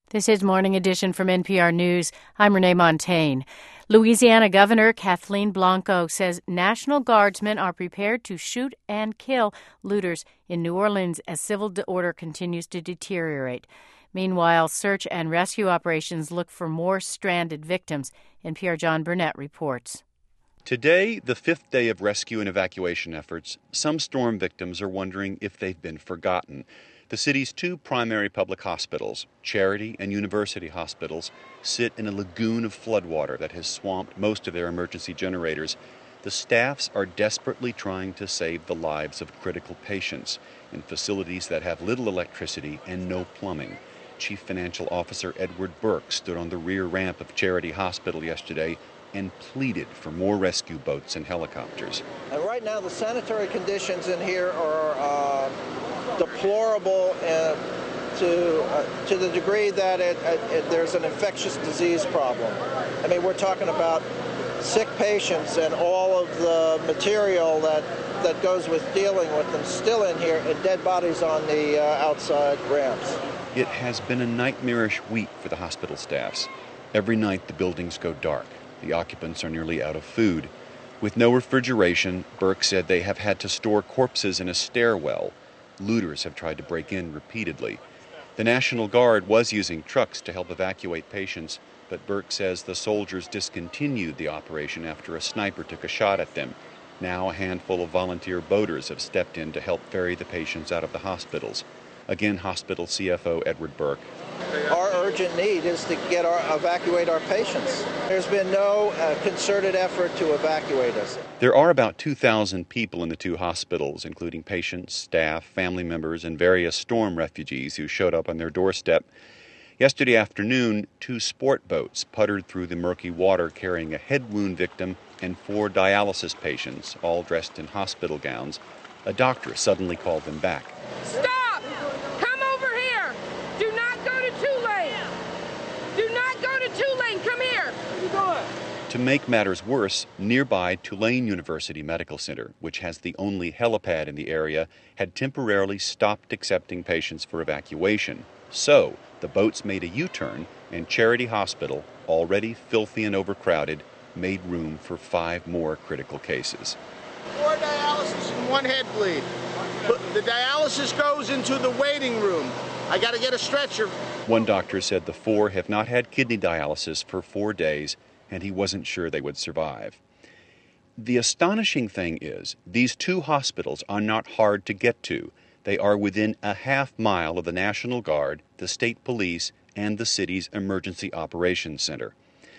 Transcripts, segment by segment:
This is Morning Edition from NPR News. I'm Renee Montagne. Louisiana Governor Kathleen Blanco says National Guardsmen are prepared to shoot and kill looters in New Orleans as civil order continues to deteriorate. Meanwhile, search and rescue operations look for more stranded victims. NPR John Burnett reports. Today, the fifth day of rescue and evacuation efforts, some storm victims are wondering if they've been forgotten. The city's two primary public hospitals, Charity and University hospitals, sit in a lagoon of floodwater that has swamped most of their emergency generators. The staffs are desperately trying to save the lives of critical patients in facilities that have little electricity and no plumbing. Chief Financial Officer Edward Burke stood on the rear ramp of Charity Hospital yesterday and pleaded for more rescue boats and helicopters. And right now, the sanitary conditions in here are deplorable to the degree that there's an infectious disease problem. I mean, we're talking about sick patients and all of the material that goes with dealing with them still in here, and dead bodies on the outside ramps. It has been a nightmarish week for the hospital staffs. Every night the buildings go dark. The occupants are nearly out of food. With no refrigeration, Burke said they have had to store corpses in a stairwell. Looters have tried to break in repeatedly. The National Guard was using trucks to help evacuate patients, but Burke says the soldiers discontinued the operation after a sniper took a shot at them. Now a handful of volunteer boaters have stepped in to help ferry the patients out of the hospitals. Again, hospital CFO Edward Burke. Our urgent need is to evacuate our patients. There's been no concerted effort to evacuate us. There are about 2,000 people in the two hospitals, including patients, staff, family members, and various storm refugees who showed up on their doorstep. Yesterday afternoon, 2 sport boats puttered through the murky water carrying a head wound victim and 4 dialysis patients, all dressed in hospital gowns. A doctor suddenly called them back. Stop! Come over here! Do not go to Tulane! Do not go to Tulane! Come here! What are you doing? To make matters worse, nearby Tulane University Medical Center, which has the only helipad in the area, had temporarily stopped accepting patients for evacuation. So, the boats made a U-turn, and Charity Hospital, already filthy and overcrowded, made room for 5 more critical cases. 4 dialysis and 1 head bleed. The dialysis goes into the waiting room. I got to get a stretcher. One doctor said the 4 have not had kidney dialysis for 4 days, and he wasn't sure they would survive. The astonishing thing is, these 2 hospitals are not hard to get to. They are within a half-mile of the National Guard, the state police, and the city's Emergency Operations Center.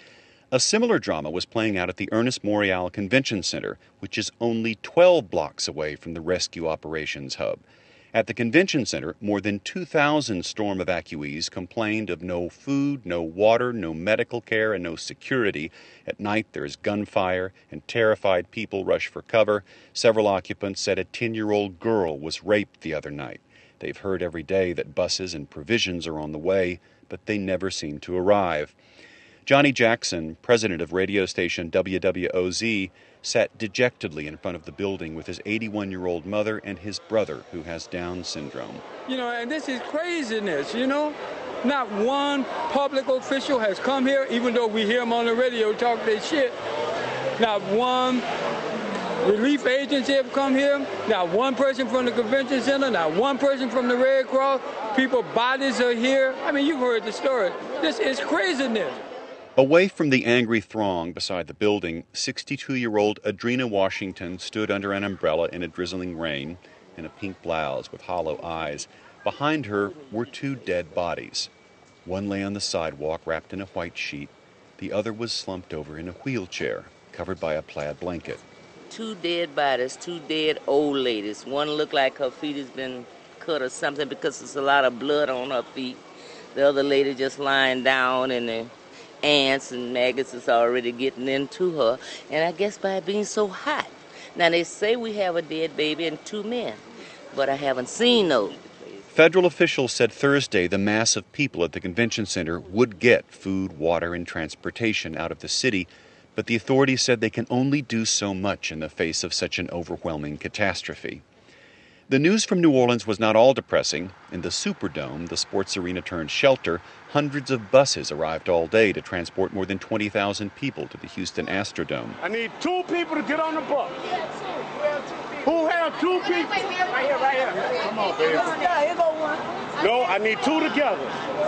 A similar drama was playing out at the Ernest Morial Convention Center, which is only 12 blocks away from the rescue operations hub. At the convention center, more than 2,000 storm evacuees complained of no food, no water, no medical care, and no security. At night, there is gunfire, and terrified people rush for cover. Several occupants said a 10-year-old girl was raped the other night. They've heard every day that buses and provisions are on the way, but they never seem to arrive. Johnny Jackson, president of radio station WWOZ, sat dejectedly in front of the building with his 81-year-old mother and his brother, who has Down syndrome. And this is craziness, Not one public official has come here, even though we hear them on the radio talk their shit. Not one relief agency have come here. Not one person from the convention center. Not one person from the Red Cross. People's bodies are here. You've heard the story. This is craziness. Away from the angry throng beside the building, 62-year-old Adrena Washington stood under an umbrella in a drizzling rain, in a pink blouse with hollow eyes. Behind her were 2 dead bodies. One lay on the sidewalk wrapped in a white sheet. The other was slumped over in a wheelchair, covered by a plaid blanket. 2 dead bodies, 2 dead old ladies. One looked like her feet has been cut or something because there's a lot of blood on her feet. The other lady just lying down and the ants and maggots is already getting into her, and I guess by it being so hot. Now, they say we have a dead baby and 2 men, but I haven't seen those. Federal officials said Thursday the mass of people at the convention center would get food, water, and transportation out of the city, but the authorities said they can only do so much in the face of such an overwhelming catastrophe. The news from New Orleans was not all depressing. In the Superdome, the sports arena turned shelter, hundreds of buses arrived all day to transport more than 20,000 people to the Houston Astrodome. I need 2 people to get on the bus. Who have 2 people? Right here. Come on, baby. Here go one. No, I need 2 together.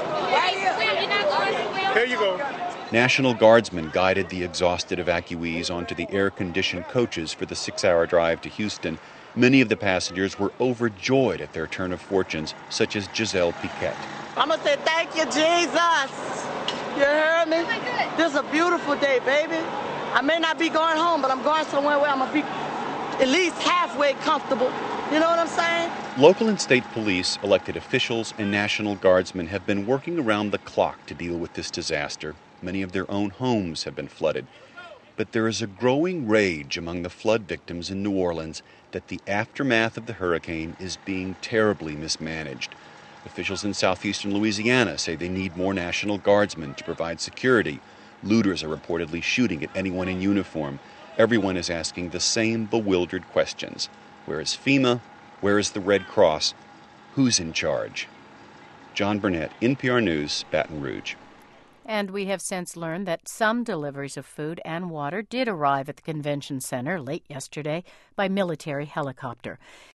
Here you go. National Guardsmen guided the exhausted evacuees onto the air-conditioned coaches for the 6-hour drive to Houston. Many of the passengers were overjoyed at their turn of fortunes, such as Giselle Piquet. I'm going to say thank you, Jesus. You heard me? This is a beautiful day, baby. I may not be going home, but I'm going somewhere where I'm going to be at least halfway comfortable. You know what I'm saying? Local and state police, elected officials, and National Guardsmen have been working around the clock to deal with this disaster. Many of their own homes have been flooded. But there is a growing rage among the flood victims in New Orleans that the aftermath of the hurricane is being terribly mismanaged. Officials in southeastern Louisiana say they need more National Guardsmen to provide security. Looters are reportedly shooting at anyone in uniform. Everyone is asking the same bewildered questions. Where is FEMA? Where is the Red Cross? Who's in charge? John Burnett, NPR News, Baton Rouge. And we have since learned that some deliveries of food and water did arrive at the convention center late yesterday by military helicopter.